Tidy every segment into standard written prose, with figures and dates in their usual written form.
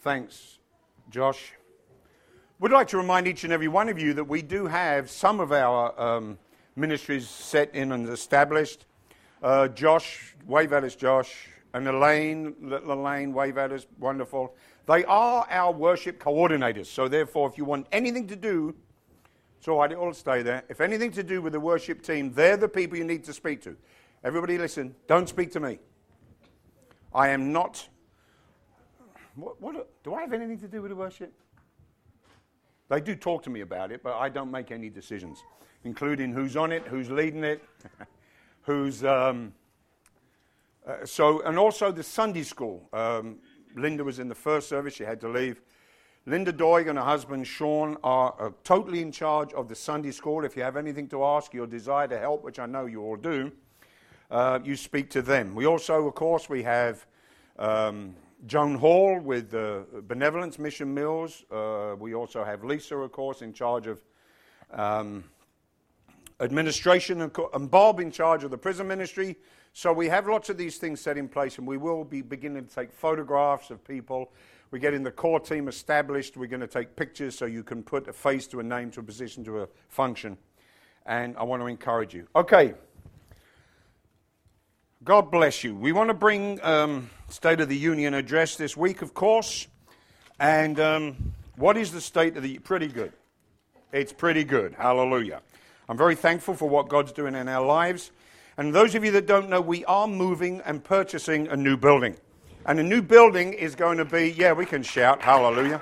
Thanks, Josh. We'd like to remind each and every one of you that we do have some of our ministries set in and established. Josh, wave at us, Josh, and Elaine, wave at us, wonderful. They are our worship coordinators, so therefore if you want anything to do, it's all right, it'll stay there. If anything to do with the worship team, they're the people you need to speak to. Everybody listen, don't speak to me. I am not... do I have anything to do with the worship? They do talk to me about it, but I don't make any decisions, including who's on it, who's leading it, who's... and also the Sunday school. Linda was in the first service, she had to leave. Linda Doig and her husband Sean are totally in charge of the Sunday school. If you have anything to ask, your desire to help, which I know you all do, you speak to them. We also, of course, we have... Joan Hall with Benevolence Mission Mills. We also have Lisa, of course, in charge of administration, and Bob in charge of the prison ministry. So we have lots of these things set in place, and we will be beginning to take photographs of people. We're getting the core team established. We're going to take pictures so you can put a face to a name to a position to a function. And I want to encourage you. Okay. God bless you. We want to bring State of the Union address this week, of course. And what is the state of the... Pretty good. It's pretty good. Hallelujah. I'm very thankful for what God's doing in our lives. And those of you that don't know, we are moving and purchasing a new building. And the new building is going to be... Yeah, we can shout. Hallelujah.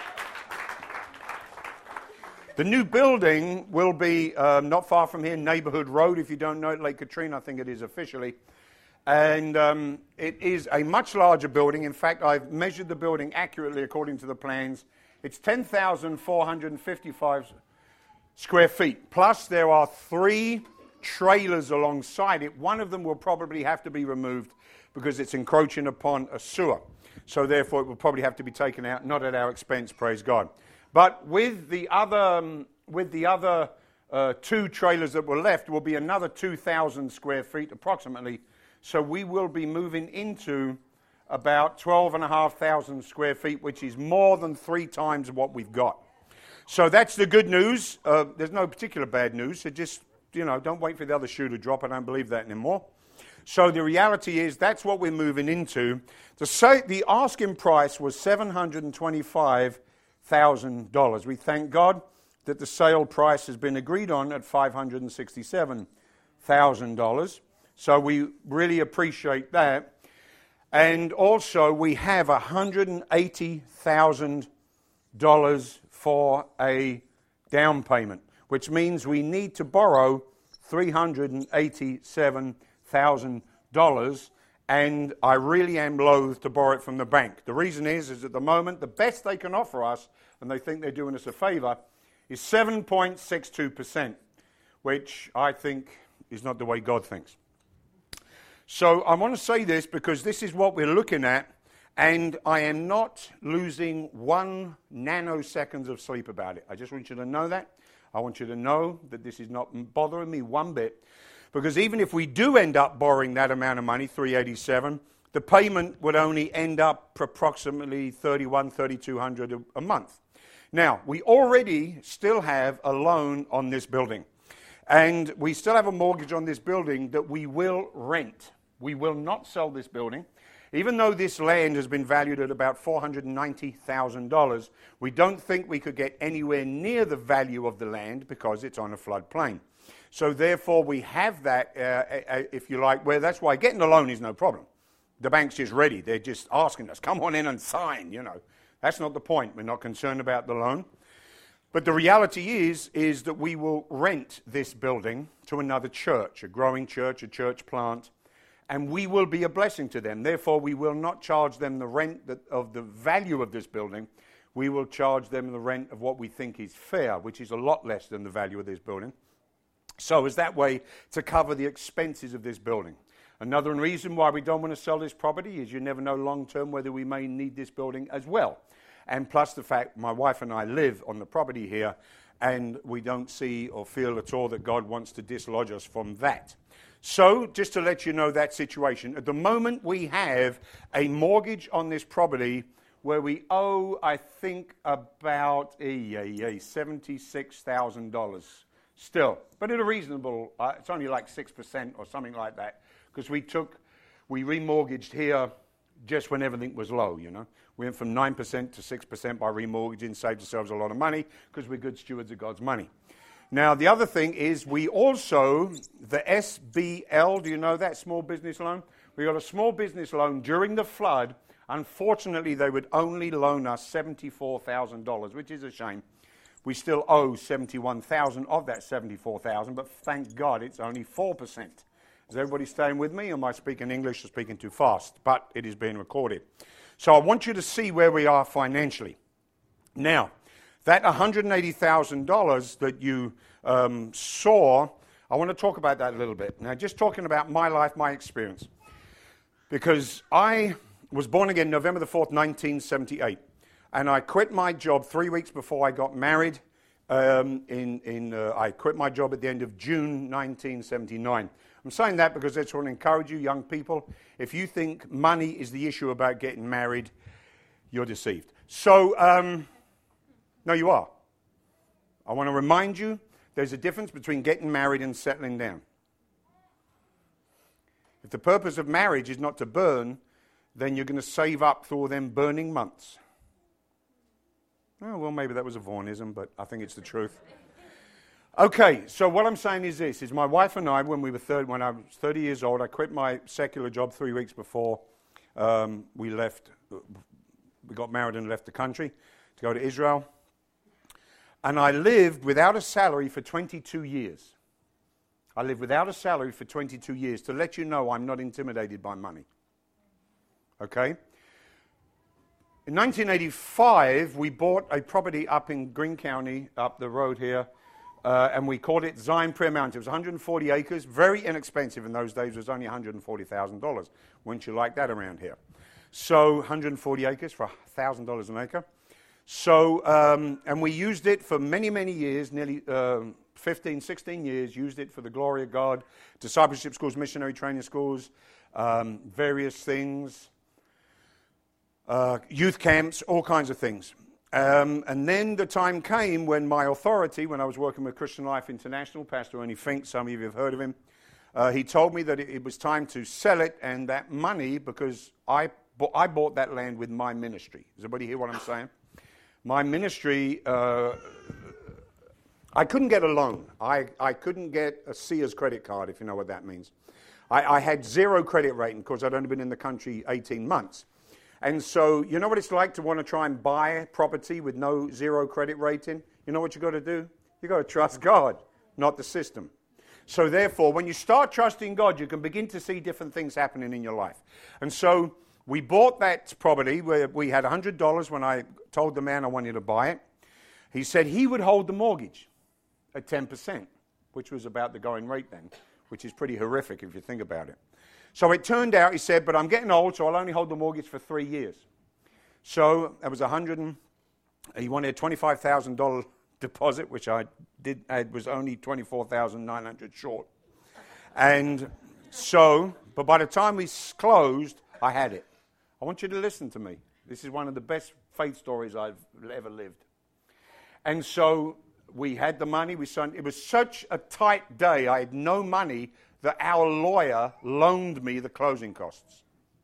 The new building will be not far from here, Neighborhood Road. If you don't know it, Lake Katrina, I think it is officially. And it is a much larger building. In fact, I've measured the building accurately according to the plans. It's 10,455 square feet. Plus, there are 3 trailers alongside it. One of them will probably have to be removed because it's encroaching upon a sewer. So, therefore, it will probably have to be taken out, not at our expense, praise God. But with the other 2 trailers that were left, will be another 2,000 square feet approximately. So we will be moving into about 12,500 square feet, which is more than 3 times what we've got. So that's the good news. There's no particular bad news. So just, don't wait for the other shoe to drop. I don't believe that anymore. So the reality is that's what we're moving into. The asking price was $725,000. We thank God that the sale price has been agreed on at $567,000. So we really appreciate that. And also we have $180,000 for a down payment, which means we need to borrow $387,000. And I really am loath to borrow it from the bank. The reason is at the moment, the best they can offer us, and they think they're doing us a favor, is 7.62%, which I think is not the way God thinks. So I want to say this because this is what we're looking at, and I am not losing 1 nanosecond of sleep about it. I just want you to know that. I want you to know that this is not bothering me one bit, because even if we do end up borrowing that amount of money, 387, the payment would only end up approximately $3,200 a month. Now, we already still have a loan on this building, and we still have a mortgage on this building that we will rent. We will not sell this building. Even though this land has been valued at about $490,000, we don't think we could get anywhere near the value of the land because it's on a floodplain. So therefore we have that, if you like, where that's why getting a loan is no problem. The bank's just ready. They're just asking us, come on in and sign, That's not the point. We're not concerned about the loan. But the reality is that we will rent this building to another church, a growing church, a church plant, and we will be a blessing to them. Therefore, we will not charge them the rent of the value of this building. We will charge them the rent of what we think is fair, which is a lot less than the value of this building. So it's that way to cover the expenses of this building. Another reason why we don't want to sell this property is you never know long term whether we may need this building as well. And plus the fact my wife and I live on the property here, and we don't see or feel at all that God wants to dislodge us from that. So, just to let you know that situation, at the moment we have a mortgage on this property where we owe, I think, about $76,000 still. But at a reasonable, it's only like 6% or something like that, because we remortgaged here just when everything was low, you know. We went from 9% to 6% by remortgaging, saved ourselves a lot of money, because we're good stewards of God's money. Now, the other thing is we also, the SBL, do you know that, small business loan? We got a small business loan during the flood. Unfortunately, they would only loan us $74,000, which is a shame. We still owe $71,000 of that $74,000, but thank God it's only 4%. Is everybody staying with me? Or am I speaking English or speaking too fast? But it is being recorded. So I want you to see where we are financially. Now, that $180,000 that you saw, I want to talk about that a little bit. Now, just talking about my life, my experience. Because I was born again November the 4th, 1978. And I quit my job 3 weeks before I got married. I quit my job at the end of June 1979. I'm saying that because I just want to encourage you, young people. If you think money is the issue about getting married, you're deceived. So, no, you are. I want to remind you, there's a difference between getting married and settling down. If the purpose of marriage is not to burn, then you're going to save up through all them burning months. Oh, well, maybe that was a Vaughnism, but I think it's the truth. Okay, so what I'm saying is this, is my wife and I, when I was 30 years old, I quit my secular job 3 weeks before we got married and left the country to go to Israel. And I lived without a salary for 22 years. I lived without a salary for 22 years to let you know I'm not intimidated by money. Okay? In 1985, we bought a property up in Greene County, up the road here, and we called it Zion Prayer Mountain. It was 140 acres, very inexpensive in those days. It was only $140,000. Wouldn't you like that around here? So 140 acres for $1,000 an acre. So, and we used it for many, many years, nearly 15, 16 years, used it for the glory of God, discipleship schools, missionary training schools, various things, youth camps, all kinds of things. And then the time came when my authority, when I was working with Christian Life International, Pastor Ernie Fink, some of you have heard of him, he told me that it was time to sell it, and that money, because I bought that land with my ministry. Does everybody hear what I'm saying? My ministry, I couldn't get a loan. I couldn't get a Sears credit card, if you know what that means. I had zero credit rating because I'd only been in the country 18 months. And so, you know what it's like to want to try and buy property with zero credit rating? You know what you've got to do? You've got to trust God, not the system. So therefore, when you start trusting God, you can begin to see different things happening in your life. And so we bought that property where we had $100 when I told the man I wanted to buy it. He said he would hold the mortgage at 10%, which was about the going rate then, which is pretty horrific if you think about it. So it turned out, he said, but I'm getting old, so I'll only hold the mortgage for 3 years. So it was he wanted a $25,000 deposit, which I was only $24,900 short. And so, but by the time we closed, I had it. I want you to listen to me. This is one of the best faith stories I've ever lived. And so we had the money. It was such a tight day. I had no money that our lawyer loaned me the closing costs.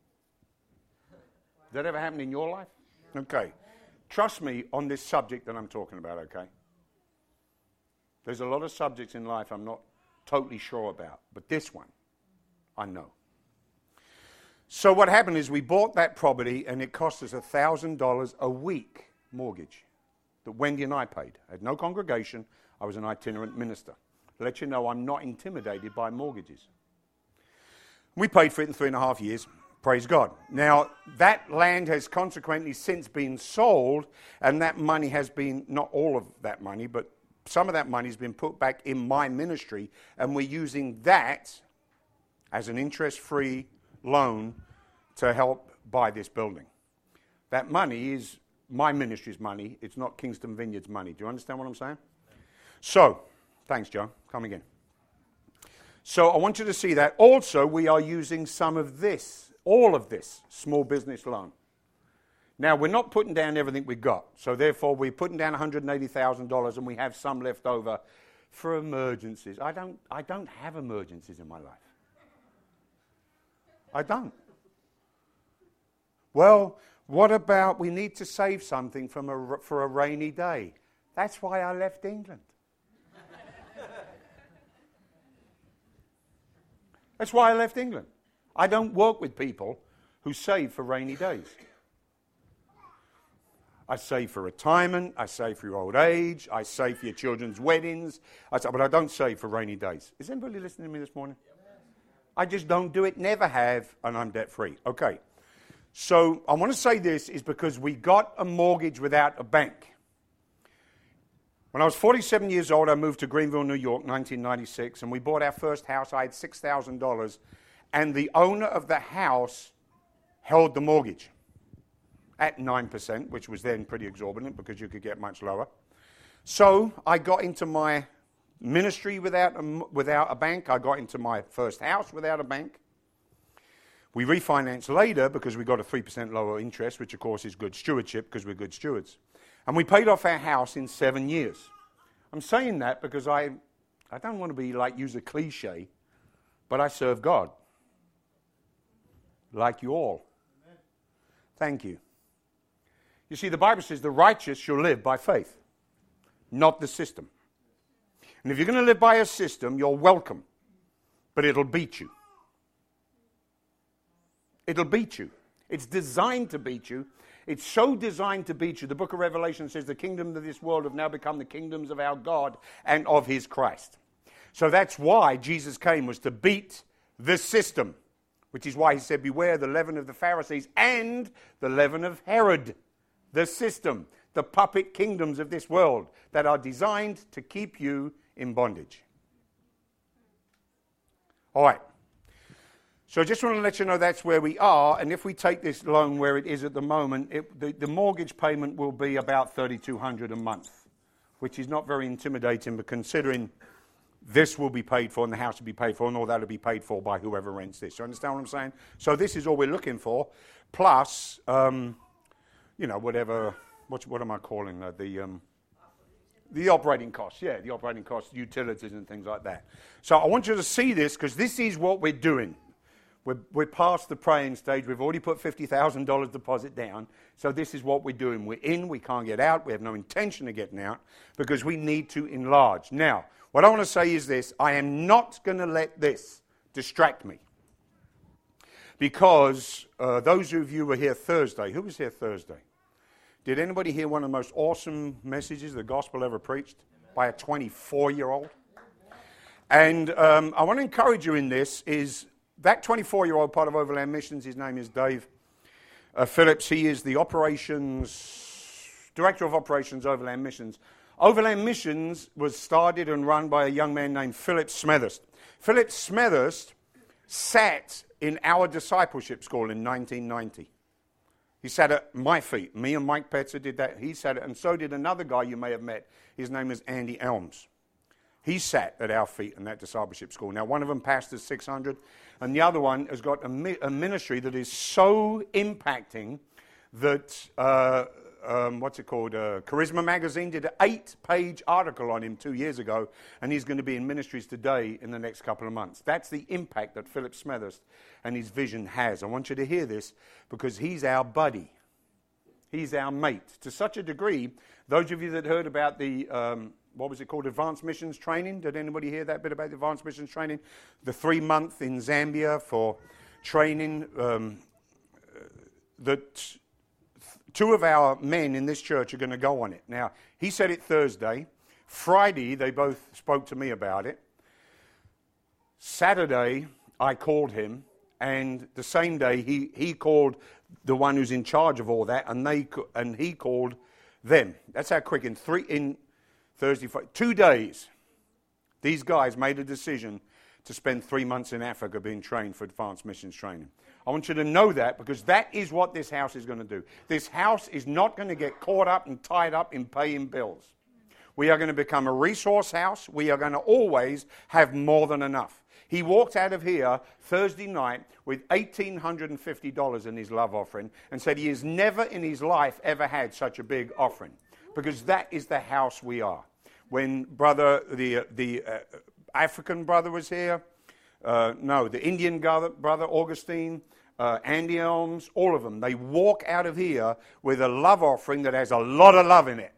Did that ever happen in your life? Okay. Trust me on this subject that I'm talking about, okay? There's a lot of subjects in life I'm not totally sure about, but this one, I know. So what happened is we bought that property, and it cost us $1,000 a week mortgage that Wendy and I paid. I had no congregation. I was an itinerant minister. To let you know, I'm not intimidated by mortgages. We paid for it in 3.5 years. Praise God. Now, that land has consequently since been sold, and that money has been, not all of that money, but some of that money has been put back in my ministry, and we're using that as an interest-free loan to help buy this building. That money is my ministry's money. It's not Kingston Vineyard's money. Do you understand what I'm saying? So, thanks, Joe. Come again. So I want you to see that. Also, we are using some of this, all of this, small business loan. Now, we're not putting down everything we got. So therefore, we're putting down $180,000 and we have some left over for emergencies. I don't have emergencies in my life. I don't. Well, what about we need to save something for a rainy day? That's why I left England. That's why I left England. I don't work with people who save for rainy days. I save for retirement, I save for your old age, I save for your children's weddings, but I don't save for rainy days. Is anybody listening to me this morning? I just don't do it, never have, and I'm debt-free. Okay. So I want to say this is because we got a mortgage without a bank. When I was 47 years old, I moved to Greenville, New York, 1996, and we bought our first house. I had $6,000, and the owner of the house held the mortgage at 9%, which was then pretty exorbitant because you could get much lower. So I got into my ministry without a bank. I got into my first house without a bank. We refinanced later because we got a 3% lower interest, which of course is good stewardship because we're good stewards. And we paid off our house in 7 years. I'm saying that because I don't want to be use a cliche, but I serve God. Like you all. Amen. Thank you. You see, the Bible says the righteous shall live by faith, not the system. And if you're going to live by a system, you're welcome, but it'll beat you. It'll beat you. It's designed to beat you. It's so designed to beat you. The book of Revelation says the kingdoms of this world have now become the kingdoms of our God and of his Christ. So that's why Jesus came, was to beat the system, which is why he said, beware the leaven of the Pharisees and the leaven of Herod, the system, the puppet kingdoms of this world that are designed to keep you in bondage. All right. So I just want to let you know that's where we are, and if we take this loan where it is at the moment, the mortgage payment will be about $3,200 a month, which is not very intimidating, but considering this will be paid for and the house will be paid for and all that will be paid for by whoever rents this. You understand what I'm saying? So this is all we're looking for, plus, whatever, what am I calling that? The operating costs, the operating costs, utilities and things like that. So I want you to see this because this is what we're doing. We're past the praying stage. We've already put $50,000 deposit down. So this is what we're doing. We're in. We can't get out. We have no intention of getting out because we need to enlarge. Now, what I want to say is this. I am not going to let this distract me. Because those of you who were here Thursday, who was here Thursday? Did anybody hear one of the most awesome messages the gospel ever preached by a 24-year-old? And I want to encourage you in this is that 24-year-old part of Overland Missions, his name is Dave Phillips. He is the Director of Operations, Overland Missions. Overland Missions was started and run by a young man named Philip Smethurst. Philip Smethurst sat in our discipleship school in 1990. He sat at my feet. Me and Mike Petzer did that. He sat and so did another guy you may have met. His name is Andy Elms. He sat at our feet in that discipleship school. Now, one of them pastors 600, and the other one has got a ministry that is so impacting that, Charisma Magazine did an 8-page article on him 2 years ago, and he's going to be in ministries today in the next couple of months. That's the impact that Philip Smethurst and his vision has. I want you to hear this because he's our buddy. He's our mate. To such a degree, those of you that heard about the... what was it called? Advanced Missions Training. Did anybody hear that bit about the Advanced Missions Training? The 3-month in Zambia for training. That 2 of our men in this church are going to go on it. Now, he said it Thursday. Friday, they both spoke to me about it. Saturday, I called him. And the same day, he called the one who's in charge of all that. And he called them. That's how quick. In Thursday, 2 days, these guys made a decision to spend 3 months in Africa being trained for advanced missions training. I want you to know that because that is what this house is going to do. This house is not going to get caught up and tied up in paying bills. We are going to become a resource house. We are going to always have more than enough. He walked out of here Thursday night with $1,850 in his love offering and said he has never in his life ever had such a big offering, because that is the house we are. When the African brother was here, the Indian brother, Augustine, Andy Elms, all of them, they walk out of here with a love offering that has a lot of love in it.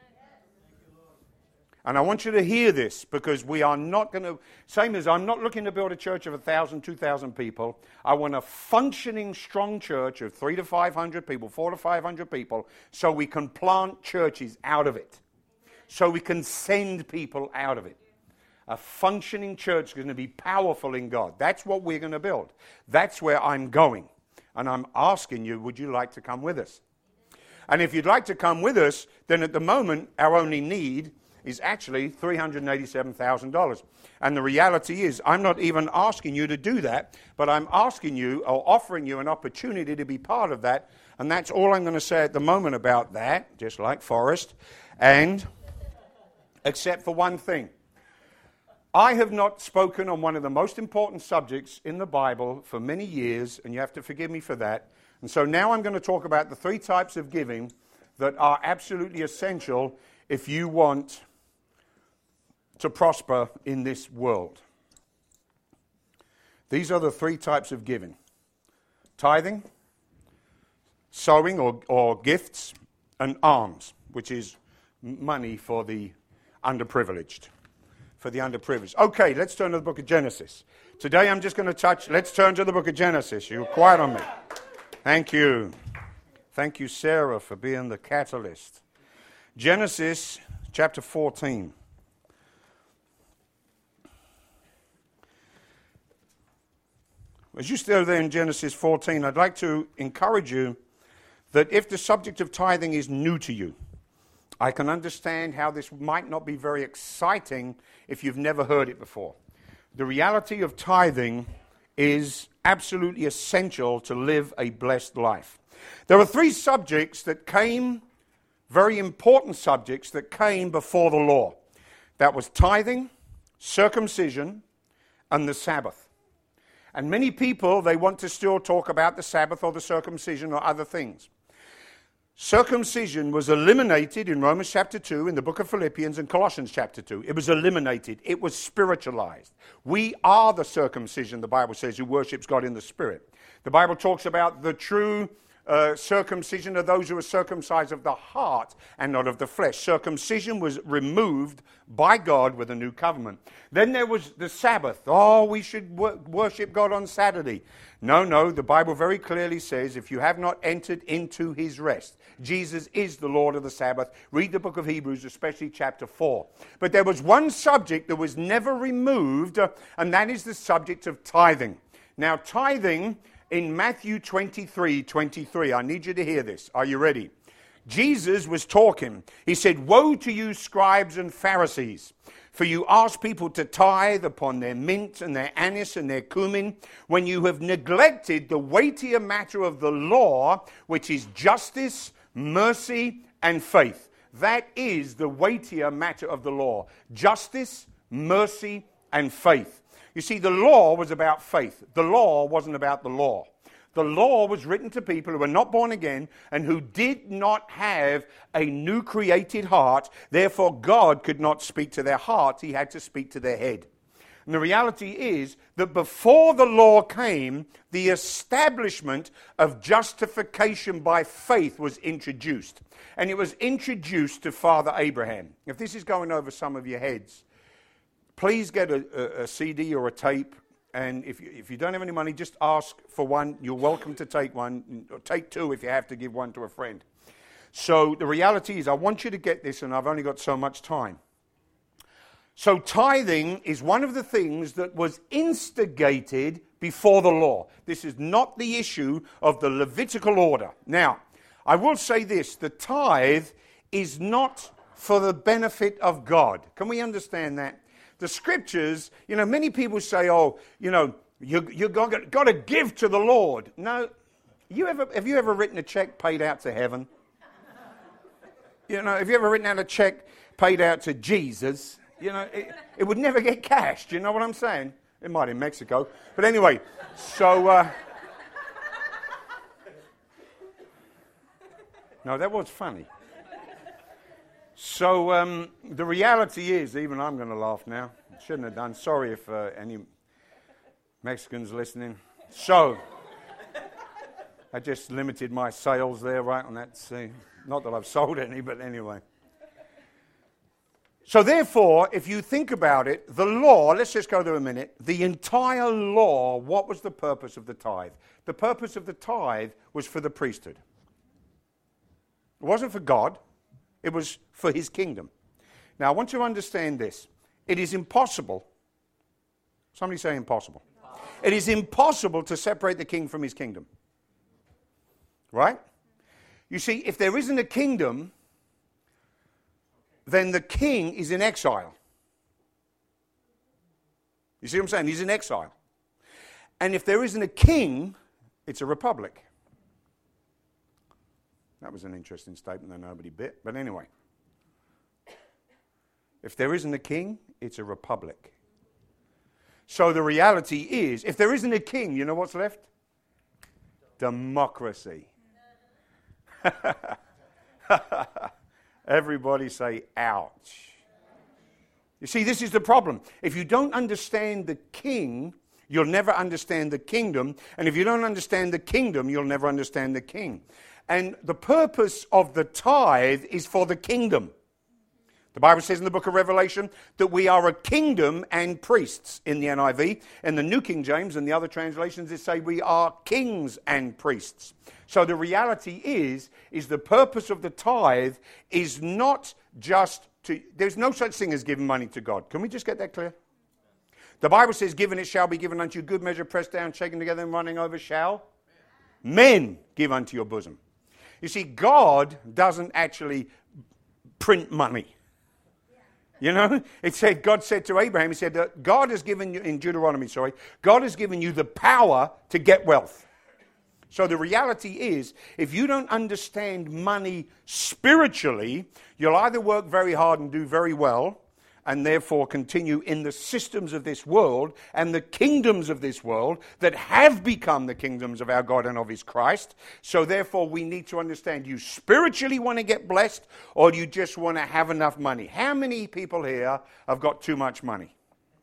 And I want you to hear this, because we are not going to, same as I'm not looking to build a church of 1,000, 2,000 people. I want a functioning, strong church of 300 to 500 people, 400 to 500 people, so we can plant churches out of it. So we can send people out of it. A functioning church is going to be powerful in God. That's what we're going to build. That's where I'm going. And I'm asking you, would you like to come with us? And if you'd like to come with us, then at the moment, our only need is actually $387,000. And the reality is, I'm not even asking you to do that, but I'm asking you, or offering you an opportunity to be part of that. And that's all I'm going to say at the moment about that, just like Forrest. And, except for one thing. I have not spoken on one of the most important subjects in the Bible for many years, and you have to forgive me for that. And so now I'm going to talk about the 3 types of giving that are absolutely essential if you want to prosper in this world. These are the 3 types of giving: tithing, sowing or gifts, and alms, which is money for the underprivileged. Okay, let's turn to the book of Genesis. Today I'm just going to let's turn to the book of Genesis. You're quiet on me. Thank you. Thank you, Sarah, for being the catalyst. Genesis chapter 14. As you stay there in Genesis 14, I'd like to encourage you that if the subject of tithing is new to you, I can understand how this might not be very exciting if you've never heard it before. The reality of tithing is absolutely essential to live a blessed life. There are 3 subjects that came, very important subjects that came before the law. That was tithing, circumcision, and the Sabbath. And many people, they want to still talk about the Sabbath or the circumcision or other things. Circumcision was eliminated in Romans chapter 2, in the book of Philippians, and Colossians chapter 2. It was eliminated. It was spiritualized. We are the circumcision, the Bible says, who worships God in the Spirit. The Bible talks about the true circumcision of those who are circumcised of the heart and not of the flesh. Circumcision was removed by God with a new covenant. Then there was the Sabbath. Oh, we should worship God on Saturday. No, the Bible very clearly says if you have not entered into his rest, Jesus is the Lord of the Sabbath. Read the book of Hebrews, especially chapter 4. But there was one subject that was never removed, and that is the subject of tithing. Now, tithing in Matthew 23:23, I need you to hear this. Are you ready? Jesus was talking. He said, "Woe to you, scribes and Pharisees, for you ask people to tithe upon their mint and their anise and their cumin, when you have neglected the weightier matter of the law, which is justice, mercy, and faith." That is the weightier matter of the law. Justice, mercy, and faith. You see, the law was about faith. The law wasn't about the law. The law was written to people who were not born again and who did not have a new created heart. Therefore, God could not speak to their heart. He had to speak to their head. And the reality is that before the law came, the establishment of justification by faith was introduced. And it was introduced to Father Abraham. If this is going over some of your heads, please get a CD or a tape, and if you don't have any money, just ask for one. You're welcome to take one, or take 2 if you have to give one to a friend. So the reality is, I want you to get this, and I've only got so much time. So tithing is one of the things that was instigated before the law. This is not the issue of the Levitical order. Now, I will say this, the tithe is not for the benefit of God. Can we understand that? The scriptures, many people say, you got to give to the Lord. No, have you ever written a check paid out to heaven? Have you ever written out a check paid out to Jesus? It would never get cashed. You know what I'm saying? It might in Mexico. But anyway, so... no, that was funny. So the reality is, even I'm going to laugh now. Shouldn't have done. Sorry if any Mexicans listening. So, I just limited my sales there, right, on that. Not that I've sold any, but anyway. So therefore, if you think about it, the law, let's just go there a minute. The entire law, what was the purpose of the tithe? The purpose of the tithe was for the priesthood. It wasn't for God. It was for his kingdom. Now, I want you to understand this. It is impossible. Somebody say impossible. It is impossible to separate the king from his kingdom. Right? You see, if there isn't a kingdom, then the king is in exile. You see what I'm saying? He's in exile. And if there isn't a king, it's a republic. That was an interesting statement that nobody bit. But anyway. If there isn't a king, it's a republic. So the reality is, if there isn't a king, you know what's left? Democracy. Everybody say, ouch. You see, this is the problem. If you don't understand the king, you'll never understand the kingdom. And if you don't understand the kingdom, you'll never understand the king. And the purpose of the tithe is for the kingdom. The Bible says in the book of Revelation that we are a kingdom and priests in the NIV. In the New King James and the other translations, it say we are kings and priests. So the reality is the purpose of the tithe is not just to... There's no such thing as giving money to God. Can we just get that clear? The Bible says, given it shall be given unto you, good measure, pressed down, shaken together, and running over shall men give unto your bosom. You see, God doesn't actually print money. You know, it said, God said to Abraham, he said, that God has given you, in Deuteronomy, God has given you the power to get wealth. So the reality is, if you don't understand money spiritually, you'll either work very hard and do very well, and therefore continue in the systems of this world and the kingdoms of this world that have become the kingdoms of our God and of his Christ. So therefore we need to understand, you spiritually want to get blessed, or do you just want to have enough money? How many people here have got too much money?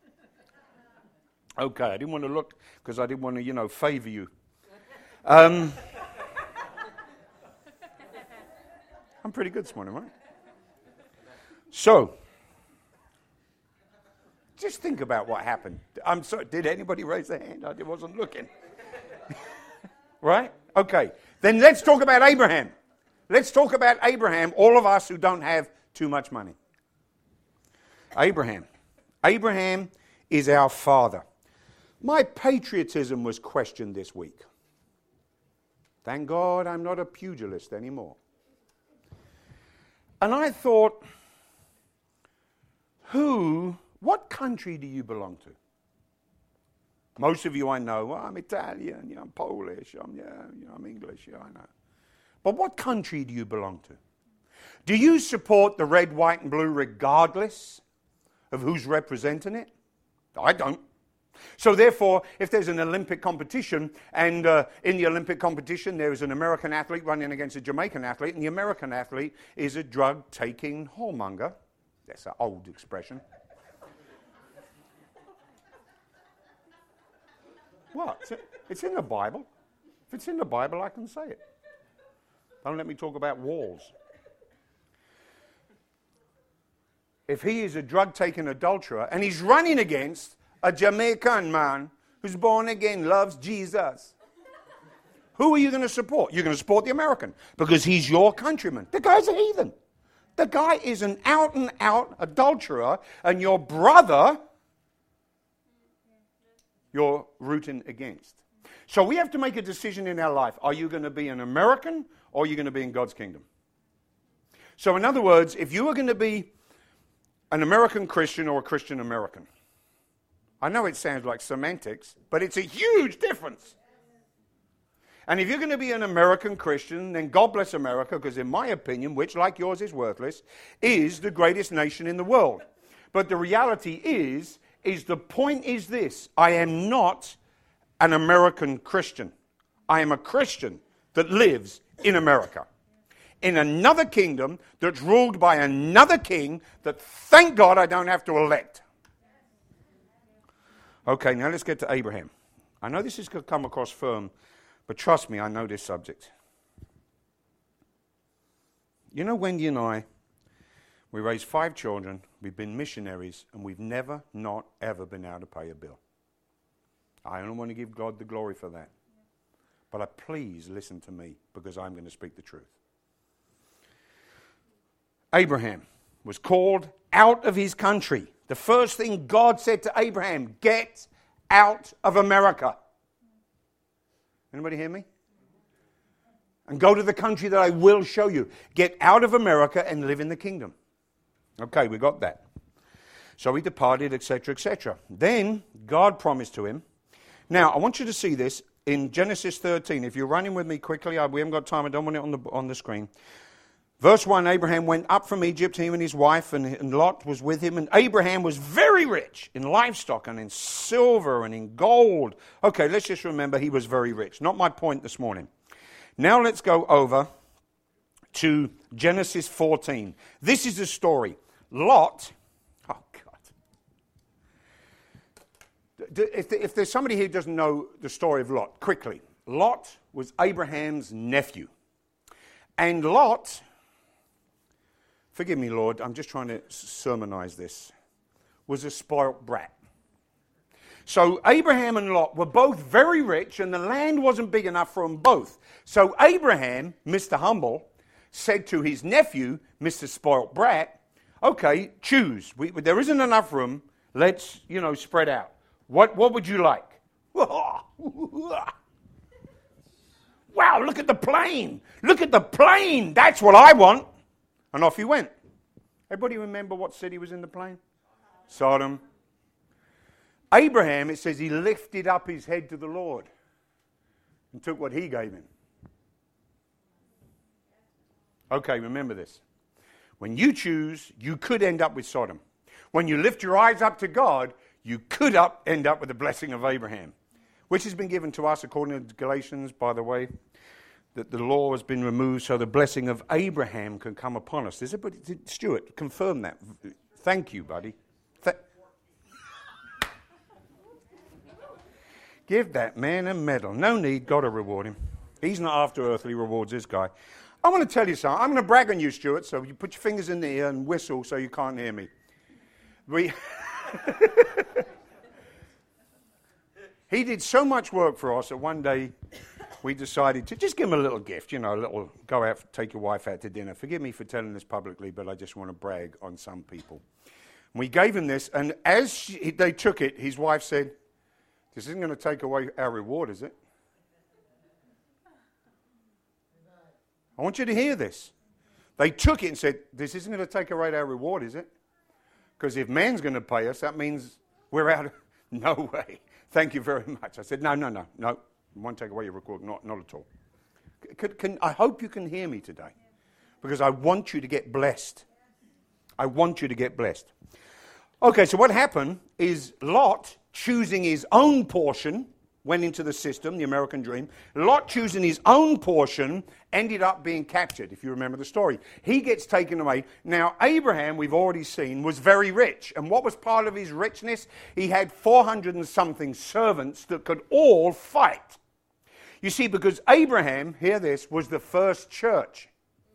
Okay, I didn't want to look because I didn't want to, favor you. I'm pretty good this morning, right? So, just think about what happened. I'm sorry, did anybody raise their hand? I wasn't looking. Right? Okay. Then let's talk about Abraham. Let's talk about Abraham, all of us who don't have too much money. Abraham. Abraham is our father. My patriotism was questioned this week. Thank God I'm not a pugilist anymore. And I thought, what country do you belong to? Most of you I know, well, I'm Italian, I'm Polish, I'm English, I know. But what country do you belong to? Do you support the red, white, and blue regardless of who's representing it? I don't. So therefore, if there's an Olympic competition, and in the Olympic competition there is an American athlete running against a Jamaican athlete, and the American athlete is a drug-taking whoremonger. That's an old expression. What? It's in the Bible. If it's in the Bible, I can say it. Don't let me talk about walls. If he is a drug-taking adulterer, and he's running against a Jamaican man who's born again, loves Jesus, who are you going to support? You're going to support the American because he's your countryman. The guy's a heathen. The guy is an out-and-out adulterer, and your brother, you're rooting against. So we have to make a decision in our life. Are you going to be an American, or are you going to be in God's kingdom? So in other words, if you are going to be an American Christian or a Christian American, I know it sounds like semantics, but it's a huge difference. And if you're going to be an American Christian, then God bless America, because in my opinion, which like yours is worthless, is the greatest nation in the world. But the reality is is the point is this. I am not an American Christian. I am a Christian that lives in America, in another kingdom that's ruled by another king that, thank God, I don't have to elect. Okay, now let's get to Abraham. I know this is going to come across firm, but trust me, I know this subject. You know, Wendy and I, we raised 5 children, we've been missionaries, and we've never, not ever been able to pay a bill. I don't want to give God the glory for that. But please listen to me, because I'm going to speak the truth. Abraham was called out of his country. The first thing God said to Abraham, get out of America. Anybody hear me? And go to the country that I will show you. Get out of America and live in the kingdom. Okay, we got that. So he departed, etc., etc. Then God promised to him. Now, I want you to see this in Genesis 13. If you're running with me quickly, we haven't got time. I don't want it on the screen. Verse 1, Abraham went up from Egypt, he and his wife, and Lot was with him. And Abraham was very rich in livestock and in silver and in gold. Okay, let's just remember he was very rich. Not my point this morning. Now let's go over to Genesis 14. This is the story. Lot, oh God. If there's somebody here who doesn't know the story of Lot, quickly. Lot was Abraham's nephew. And Lot, forgive me, Lord, I'm just trying to sermonize this, was a spoilt brat. So Abraham and Lot were both very rich, and the land wasn't big enough for them both. So Abraham, Mr. Humble, said to his nephew, Mr. Spoilt Brat, okay, choose. There isn't enough room. Let's, spread out. What would you like? Wow, look at the plane. Look at the plane. That's what I want. And off he went. Everybody remember what city was in the plane? Sodom. Abraham, it says he lifted up his head to the Lord and took what he gave him. Okay, remember this. When you choose, you could end up with Sodom. When you lift your eyes up to God, you could end up with the blessing of Abraham, which has been given to us according to Galatians, by the way, that the law has been removed so the blessing of Abraham can come upon us. Stuart, confirm that. Thank you, buddy. Give that man a medal. No need, got to reward him. He's not after earthly rewards, this guy. I want to tell you something. I'm going to brag on you, Stuart, so you put your fingers in the ear and whistle so you can't hear me. He did so much work for us that one day we decided to just give him a little gift, a little go out, take your wife out to dinner. Forgive me for telling this publicly, but I just want to brag on some people. And we gave him this, and as they took it, his wife said, this isn't going to take away our reward, is it? I want you to hear this. They took it and said, this isn't going to take away our reward, is it? Because if man's going to pay us, that means we're out of... No way. Thank you very much. I said, no. It won't take away your reward. Not at all. I hope you can hear me today. Because I want you to get blessed. I want you to get blessed. Okay, so what happened is Lot, choosing his own portion, went into the system, the American dream. Lot, choosing his own portion, ended up being captured, if you remember the story. He gets taken away. Now, Abraham, we've already seen, was very rich. And what was part of his richness? He had 400 and something servants that could all fight. You see, because Abraham, hear this, was the first church.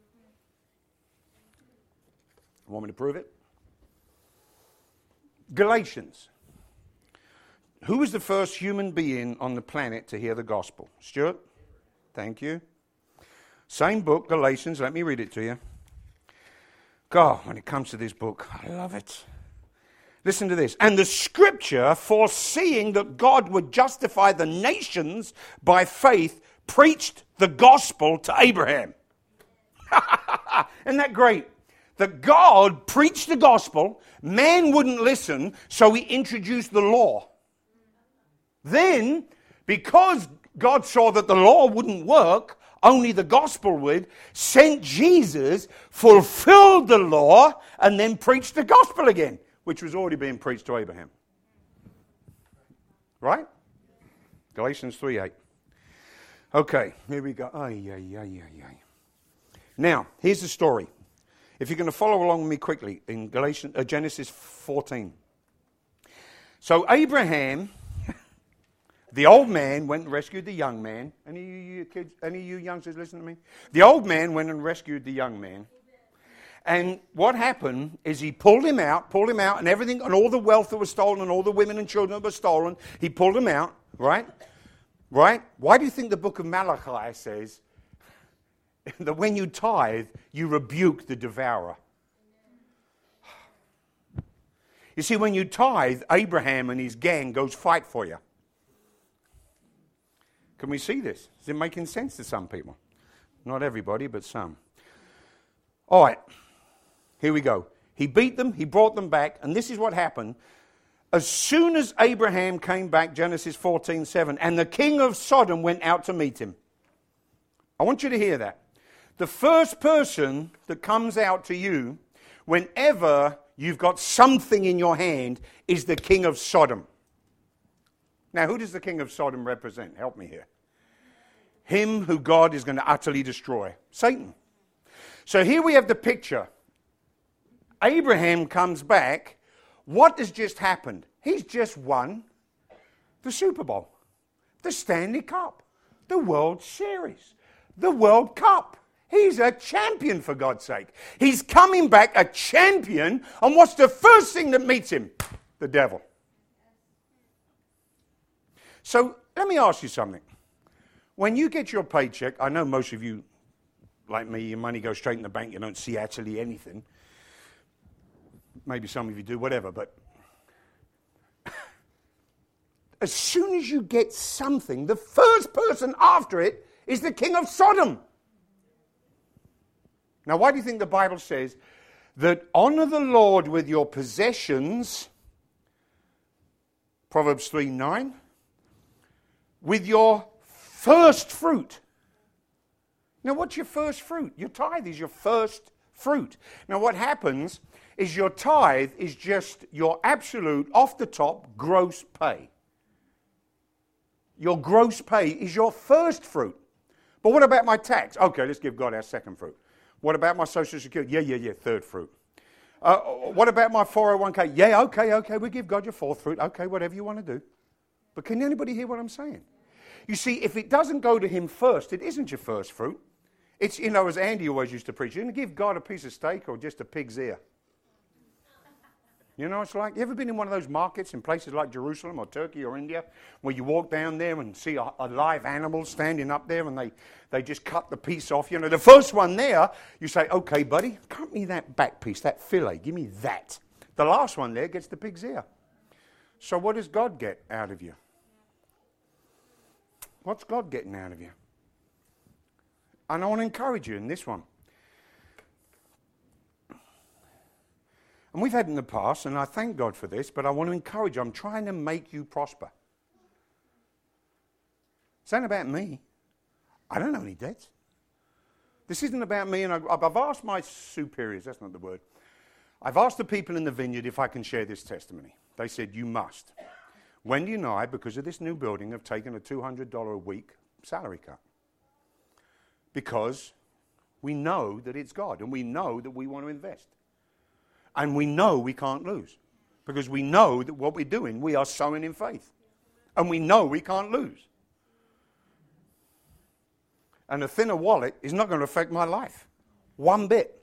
Want me to prove it? Galatians. Who was the first human being on the planet to hear the gospel? Stuart? Thank you. Same book, Galatians. Let me read it to you. God, when it comes to this book, I love it. Listen to this. And the scripture, foreseeing that God would justify the nations by faith, preached the gospel to Abraham. Isn't that great? That God preached the gospel, man wouldn't listen, so he introduced the law. Then, because God saw that the law wouldn't work, only the gospel would, sent Jesus, fulfilled the law, and then preached the gospel again, which was already being preached to Abraham. Right? Galatians 3:8. Okay, here we go. Now, here's the story. If you're going to follow along with me quickly in Genesis 14. So Abraham, the old man, went and rescued the young man. Any of you kids, any of you youngsters listen to me? The old man went and rescued the young man. And what happened is he pulled him out, and everything, and all the wealth that was stolen, and all the women and children that were stolen, he pulled him out, right? Right? Why do you think the book of Malachi says that when you tithe, you rebuke the devourer? You see, when you tithe, Abraham and his gang goes fight for you. Can we see this? Is it making sense to some people? Not everybody, but some. All right. Here we go. He beat them, he brought them back, and this is what happened. As soon as Abraham came back, Genesis 14:7, and the king of Sodom went out to meet him. I want you to hear that. The first person that comes out to you whenever you've got something in your hand is the king of Sodom. Now, who does the king of Sodom represent? Help me here. Him who God is going to utterly destroy. Satan. So here we have the picture. Abraham comes back. What has just happened? He's just won the Super Bowl, the Stanley Cup, the World Series, the World Cup. He's a champion, for God's sake. He's coming back a champion, and what's the first thing that meets him? The devil. So let me ask you something. When you get your paycheck, I know most of you, like me, your money goes straight in the bank. You don't see actually anything. Maybe some of you do, whatever, but as soon as you get something, the first person after it is the king of Sodom. Now, why do you think the Bible says that honor the Lord with your possessions, Proverbs 3:9, with your first fruit? Now, what's your first fruit? Your tithe is your first fruit. Now, what happens is your tithe is just your absolute, off-the-top, gross pay. Your gross pay is your first fruit. But what about my tax? Okay, let's give God our second fruit. What about my Social Security? Yeah, third fruit. What about my 401k? Yeah, okay, we give God your fourth fruit. Okay, whatever you want to do. But can anybody hear what I'm saying? You see, if it doesn't go to him first, it isn't your first fruit. It's, as Andy always used to preach, you're going to give God a piece of steak or just a pig's ear. You know what it's like? You ever been in one of those markets in places like Jerusalem or Turkey or India where you walk down there and see a live animal standing up there and they just cut the piece off? The first one there, you say, okay, buddy, cut me that back piece, that fillet, give me that. The last one there gets the pig's ear. So what does God get out of you? What's God getting out of you? And I want to encourage you in this one. And we've had in the past, and I thank God for this, but I want to encourage you. I'm trying to make you prosper. It's not about me. I don't know any debts. This isn't about me, and I've asked my superiors, that's not the word. I've asked the people in the vineyard if I can share this testimony. They said, you must. Wendy and I, because of this new building, have taken a $200 a week salary cut. Because we know that it's God, and we know that we want to invest. And we know we can't lose. Because we know that what we're doing, we are sowing in faith. And we know we can't lose. And a thinner wallet is not going to affect my life. One bit.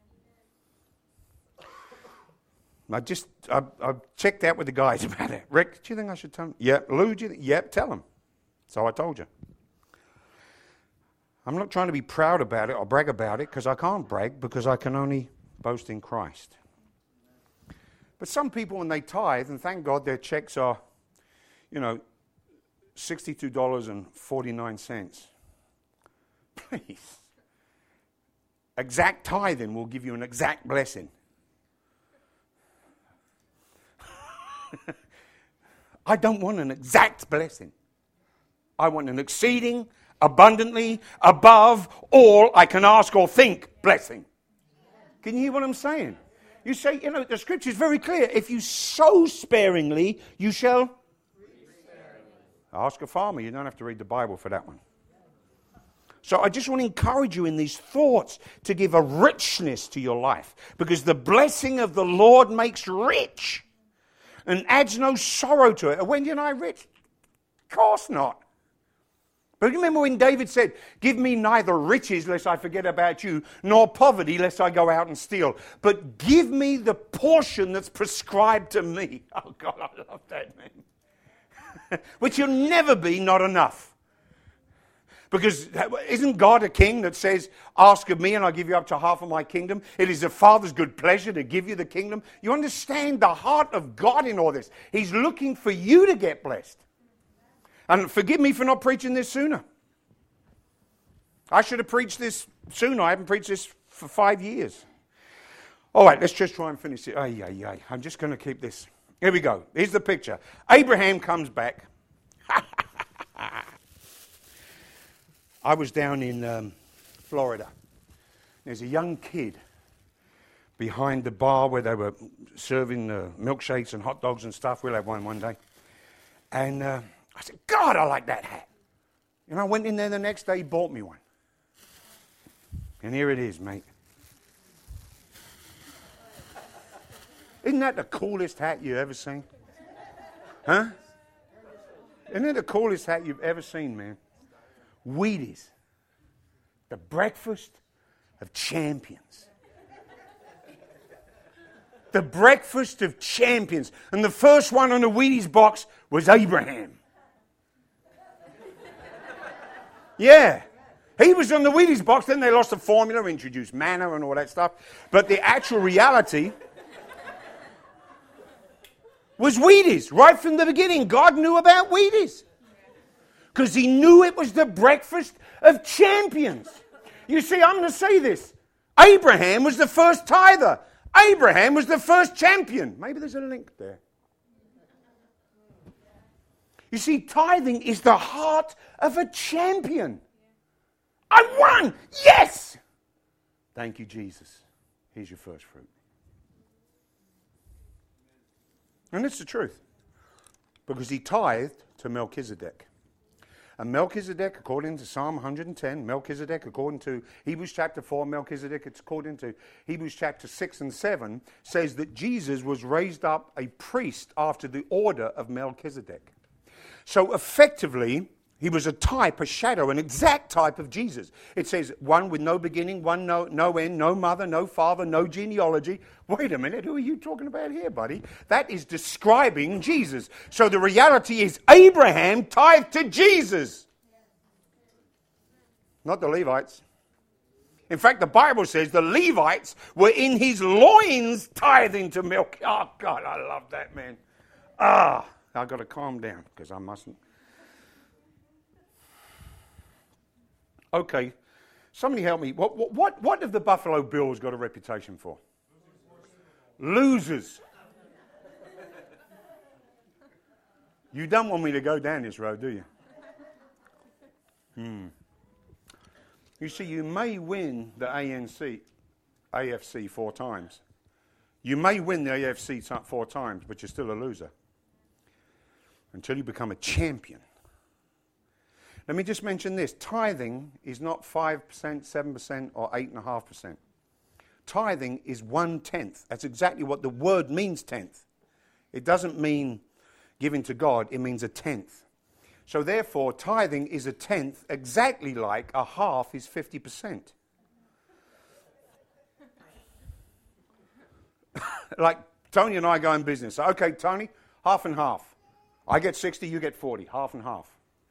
I've checked out with the guys about it. Rick, do you think I should tell him? Yep. Lou, do you think? Yep, tell him. So I told you. I'm not trying to be proud about it or brag about it, because I can't brag, because I can only boast in Christ. But some people, when they tithe, and thank God their checks are, $62.49. Please. Exact tithing will give you an exact blessing. I don't want an exact blessing. I want an exceeding, abundantly, above all I can ask or think blessing. Can you hear what I'm saying? You say, the scripture is very clear. If you sow sparingly, you shall. Ask a farmer. You don't have to read the Bible for that one. So I just want to encourage you in these thoughts to give a richness to your life, because the blessing of the Lord makes rich and adds no sorrow to it. Are Wendy and I rich? Of course not. But remember when David said, give me neither riches lest I forget about you, nor poverty lest I go out and steal, but give me the portion that's prescribed to me. Oh God, I love that, man. Which will never be not enough. Because isn't God a king that says, ask of me and I'll give you up to half of my kingdom? It is the Father's good pleasure to give you the kingdom. You understand the heart of God in all this. He's looking for you to get blessed. And forgive me for not preaching this sooner. I should have preached this sooner. I haven't preached this for 5 years. All right, let's just try and finish it. I'm just going to keep this. Here we go. Here's the picture. Abraham comes back. I was down in Florida. There's a young kid behind the bar where they were serving milkshakes and hot dogs and stuff. We'll have one day. And I said, God, I like that hat. And I went in there the next day, he bought me one. And here it is, mate. Isn't that the coolest hat you've ever seen? Huh? Isn't it the coolest hat you've ever seen, man? Wheaties, the breakfast of champions. The breakfast of champions. And the first one on the Wheaties box was Abraham. Yeah. He was on the Wheaties box, then they lost the formula, introduced manna and all that stuff. But the actual reality was Wheaties. Right from the beginning, God knew about Wheaties. Because he knew it was the breakfast of champions. You see, I'm going to say this. Abraham was the first tither. Abraham was the first champion. Maybe there's a link there. You see, tithing is the heart of a champion. I won! Yes! Thank you, Jesus. Here's your first fruit. And it's the truth. Because he tithed to Melchizedek. And Melchizedek, according to Psalm 110, Melchizedek, according to Hebrews chapter 4, Melchizedek, it's according to Hebrews chapter 6 and 7, says that Jesus was raised up a priest after the order of Melchizedek. So effectively, he was a type, a shadow, an exact type of Jesus. It says, one with no beginning, one no end, no mother, no father, no genealogy. Wait a minute, who are you talking about here, buddy? That is describing Jesus. So the reality is Abraham tithed to Jesus. Not the Levites. In fact, the Bible says the Levites were in his loins tithing to milk. Oh, God, I love that, man. I've got to calm down because I mustn't. Okay, somebody help me. What have the Buffalo Bills got a reputation for? Losers. You don't want me to go down this road, do you? You see, you may win the AFC 4 times. You may win the AFC 4 times, but you're still a loser until you become a champion. Let me just mention this. Tithing is not 5%, 7%, or 8.5%. Tithing is 1/10. That's exactly what the word means, tenth. It doesn't mean giving to God. It means a tenth. So therefore, tithing is a tenth, exactly like a half is 50%. Like Tony and I go in business. Okay, Tony, half and half. I get 60, you get 40. Half and half.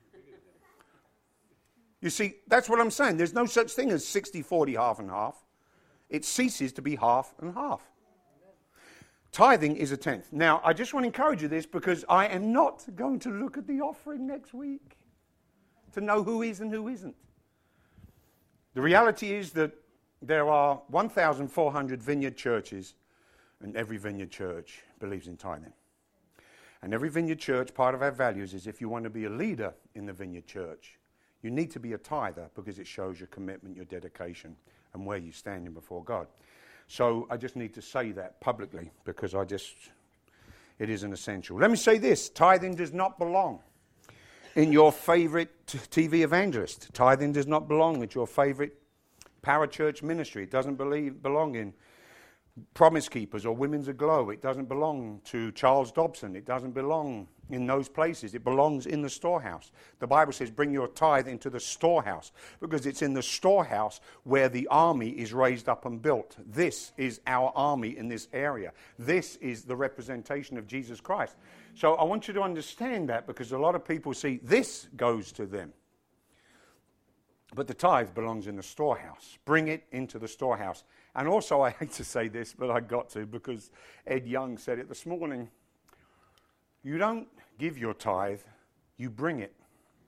You see, that's what I'm saying. There's no such thing as 60, 40, half and half. It ceases to be half and half. Tithing is a tenth. Now, I just want to encourage you this because I am not going to look at the offering next week to know who is and who isn't. The reality is that there are 1,400 vineyard churches, and every vineyard church believes in tithing. And every vineyard church, part of our values is if you want to be a leader in the vineyard church, you need to be a tither because it shows your commitment, your dedication, and where you're standing before God. So I just need to say that publicly because it is an essential. Let me say this, tithing does not belong in your favorite TV evangelist. Tithing does not belong with your favorite parachurch ministry. It doesn't belong in Promise Keepers or Women's Aglow. It doesn't belong to Charles Dobson. It doesn't belong in those places. It belongs in the storehouse. The Bible says, bring your tithe into the storehouse, because it's in the storehouse where the army is raised up and built. This is our army in this area. This is the representation of Jesus Christ. So I want you to understand that, because a lot of people see this goes to them. But the tithe belongs in the storehouse. Bring it into the storehouse. And also, I hate to say this, but I got to, because Ed Young said it this morning. You don't give your tithe, you bring it.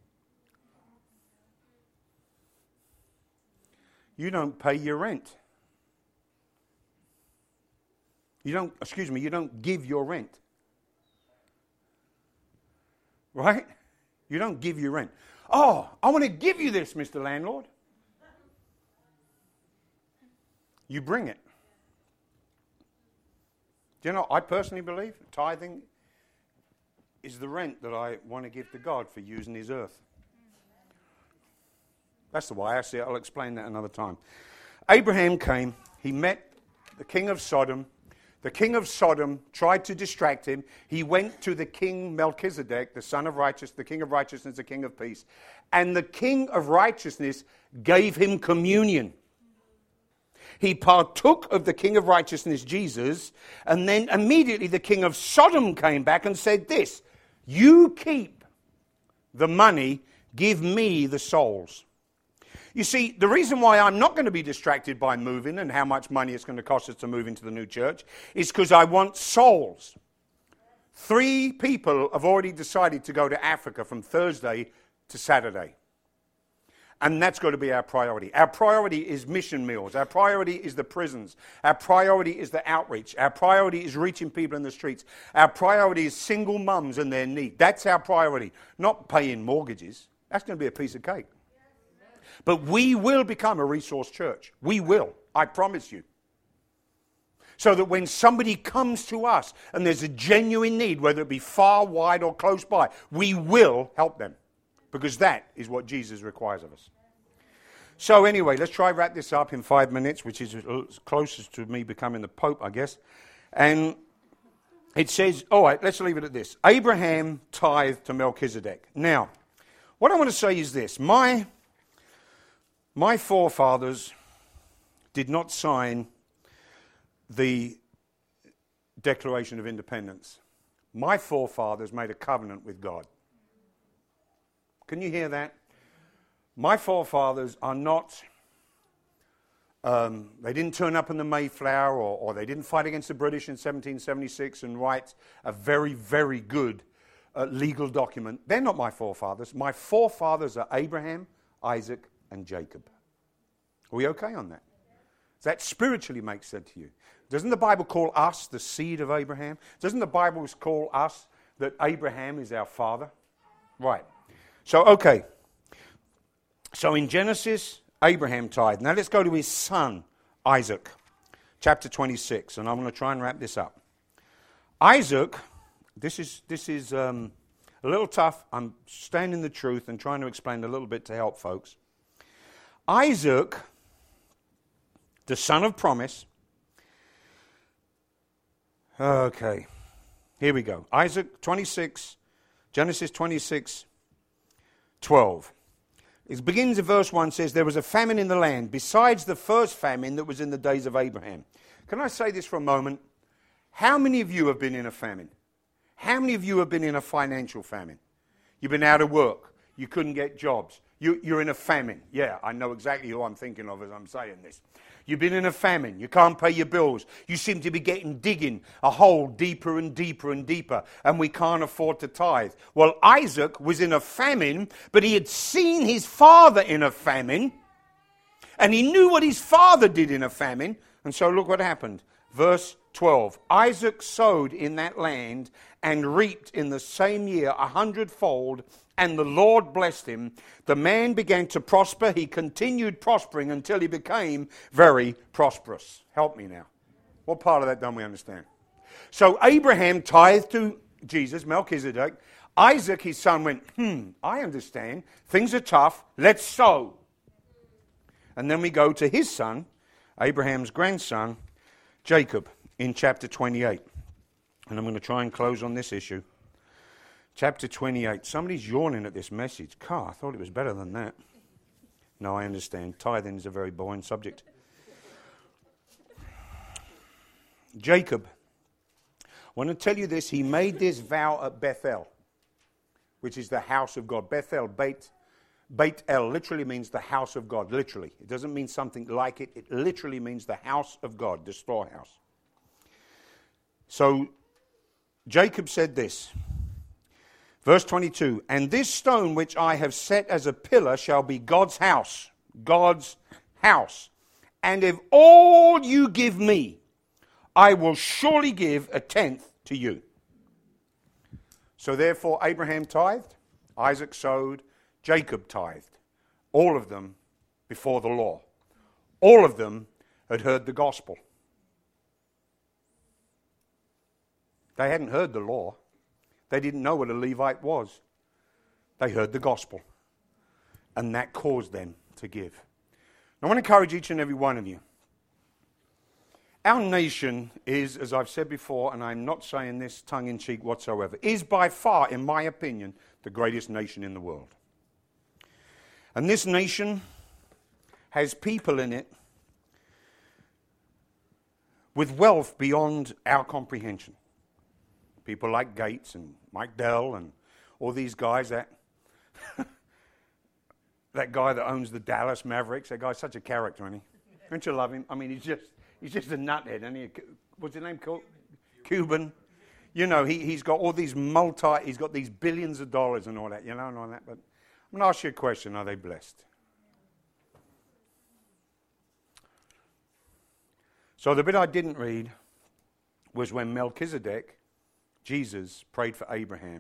You don't pay your rent. You don't give your rent. Right? You don't give your rent. Oh, I want to give you this, Mr. Landlord. You bring it. Do you know, I personally believe tithing is the rent that I want to give to God for using his earth. That's the way I see it. I'll explain that another time. Abraham came. He met the king of Sodom. The king of Sodom tried to distract him. He went to the king Melchizedek, the son of righteousness, the king of righteousness, the king of peace. And the king of righteousness gave him communion. He partook of the king of righteousness, Jesus, and then immediately the king of Sodom came back and said this: you keep the money, give me the souls. You see, the reason why I'm not going to be distracted by moving and how much money it's going to cost us to move into the new church is because I want souls. 3 people have already decided to go to Africa from Thursday to Saturday. And that's got to be our priority. Our priority is mission meals. Our priority is the prisons. Our priority is the outreach. Our priority is reaching people in the streets. Our priority is single mums and their need. That's our priority, not paying mortgages. That's going to be a piece of cake. But we will become a resource church. We will. I promise you. So that when somebody comes to us and there's a genuine need, whether it be far, wide, or close by, we will help them. Because that is what Jesus requires of us. So anyway, let's try wrap this up in 5 minutes, which is closest to me becoming the Pope, I guess. And it says, all right, let's leave it at this. Abraham tithed to Melchizedek. Now, what I want to say is this. My forefathers did not sign the Declaration of Independence. My forefathers made a covenant with God. Can you hear that? My forefathers are not, they didn't turn up in the Mayflower or they didn't fight against the British in 1776 and write a very, very good legal document. They're not my forefathers. My forefathers are Abraham, Isaac, and Jacob. Are we okay on that? Does that spiritually make sense to you? Doesn't the Bible call us the seed of Abraham? Doesn't the Bible call us that Abraham is our father? Right. So, okay. So in Genesis, Abraham tithed. Now let's go to his son, Isaac, chapter 26. And I'm going to try and wrap this up. Isaac, this is a little tough. I'm standing the truth and trying to explain a little bit to help folks. Isaac, the son of promise. Okay, here we go. Isaac 26, Genesis 26, 12. It begins in verse 1, says, there was a famine in the land, besides the first famine that was in the days of Abraham. Can I say this for a moment? How many of you have been in a famine? How many of you have been in a financial famine? You've been out of work. You couldn't get jobs. You're in a famine. Yeah, I know exactly who I'm thinking of as I'm saying this. You've been in a famine. You can't pay your bills. You seem to be digging a hole deeper and deeper and deeper, and we can't afford to tithe. Well, Isaac was in a famine, but he had seen his father in a famine, and he knew what his father did in a famine, and so look what happened. Verse 12, Isaac sowed in that land and reaped in the same year 100-fold, and the Lord blessed him. The man began to prosper. He continued prospering until he became very prosperous. Help me now. What part of that don't we understand? So Abraham tithed to Jesus, Melchizedek. Isaac, his son, went, I understand. Things are tough. Let's sow. And then we go to his son, Abraham's grandson, Jacob, in chapter 28. And I'm going to try and close on this issue. Chapter 28. Somebody's yawning at this message. I thought it was better than that. No, I understand. Tithing is a very boring subject. Jacob, I want to tell you this. He made this vow at Bethel, which is the house of God. Bethel, Beit El, literally means the house of God. Literally. It doesn't mean something like it. It literally means the house of God, the storehouse. So, Jacob said this. Verse 22, and this stone which I have set as a pillar shall be God's house. God's house. And if all you give me, I will surely give a tenth to you. So therefore Abraham tithed, Isaac sowed, Jacob tithed. All of them before the law. All of them had heard the gospel. They hadn't heard the law. They didn't know what a Levite was. They heard the gospel. And that caused them to give. I want to encourage each and every one of you. Our nation is, as I've said before, and I'm not saying this tongue-in-cheek whatsoever, is by far, in my opinion, the greatest nation in the world. And this nation has people in it with wealth beyond our comprehension. People like Gates and Mike Dell and all these guys, that guy that owns the Dallas Mavericks, that guy's such a character, isn't he? Don't you love him? I mean, he's just a nuthead, isn't he? What's his name called? Cuban. You know, he's got all these he's got these billions of dollars and all that, you know, and all that. But I'm going to ask you a question, are they blessed? So the bit I didn't read was when Melchizedek, Jesus, prayed for Abraham.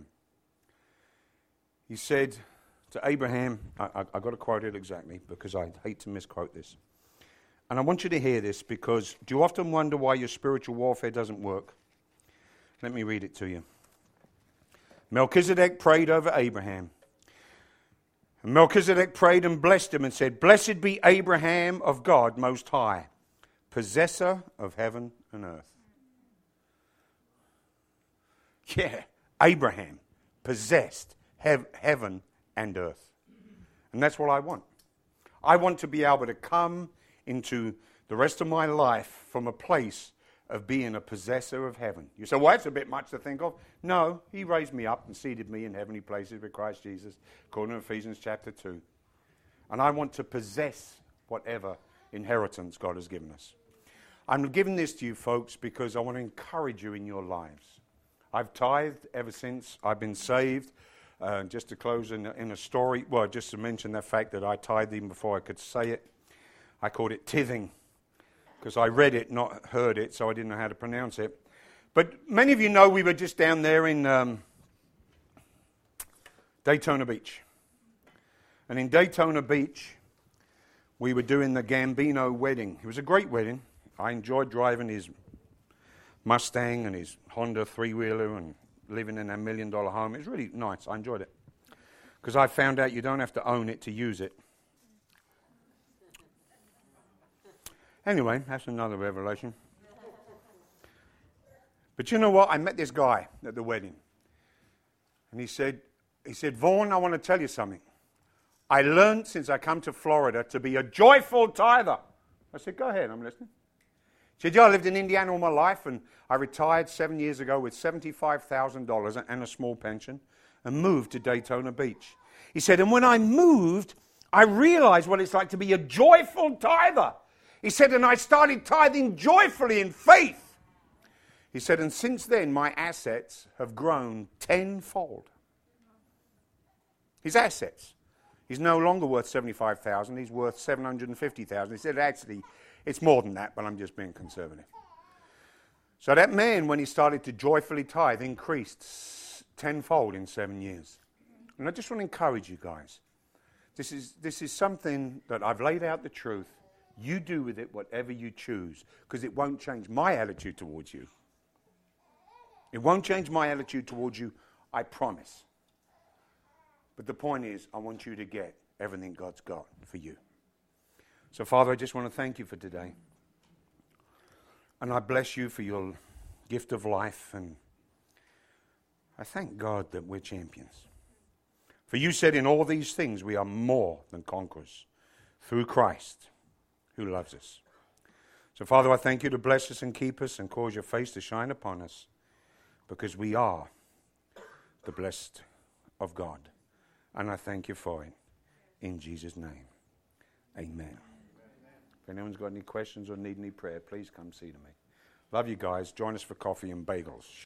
He said to Abraham, I've got to quote it exactly because I hate to misquote this. And I want you to hear this because do you often wonder why your spiritual warfare doesn't work? Let me read it to you. Melchizedek prayed over Abraham. And Melchizedek prayed and blessed him and said, Blessed be Abraham of God Most High, possessor of heaven and earth. Yeah, Abraham possessed heaven and earth. And that's what I want. I want to be able to come into the rest of my life from a place of being a possessor of heaven. You say, well, that's a bit much to think of. No, he raised me up and seated me in heavenly places with Christ Jesus, according to Ephesians chapter 2. And I want to possess whatever inheritance God has given us. I'm giving this to you, folks, because I want to encourage you in your lives. I've tithed ever since I've been saved. Just to close in a story, well, just to mention the fact that I tithed even before I could say it. I called it tithing because I read it, not heard it, so I didn't know how to pronounce it. But many of you know we were just down there in Daytona Beach. And in Daytona Beach, we were doing the Gambino wedding. It was a great wedding. I enjoyed driving his Mustang and his Honda three-wheeler and living in a $1 million home. It was really nice. I enjoyed it. Because I found out you don't have to own it to use it. Anyway, that's another revelation. But you know what? I met this guy at the wedding. And he said, Vaughn, I want to tell you something. I learned since I come to Florida to be a joyful tither. I said, go ahead, I'm listening. He said, yeah, I lived in Indiana all my life, and I retired 7 years ago with $75,000 and a small pension and moved to Daytona Beach. He said, and when I moved, I realized what it's like to be a joyful tither. He said, and I started tithing joyfully in faith. He said, and since then, my assets have grown tenfold. His assets. He's no longer worth $75,000. He's worth $750,000. He said, actually, it's more than that, but I'm just being conservative. So that man, when he started to joyfully tithe, increased tenfold in 7 years. And I just want to encourage you guys. This is something that I've laid out the truth. You do with it whatever you choose, because it won't change my attitude towards you. It won't change my attitude towards you, I promise. But the point is, I want you to get everything God's got for you. So, Father, I just want to thank you for today. And I bless you for your gift of life. And I thank God that we're champions. For you said in all these things we are more than conquerors through Christ who loves us. So, Father, I thank you to bless us and keep us and cause your face to shine upon us, because we are the blessed of God. And I thank you for it. In Jesus' name, amen. If anyone's got any questions or need any prayer, please come see to me. Love you guys. Join us for coffee and bagels.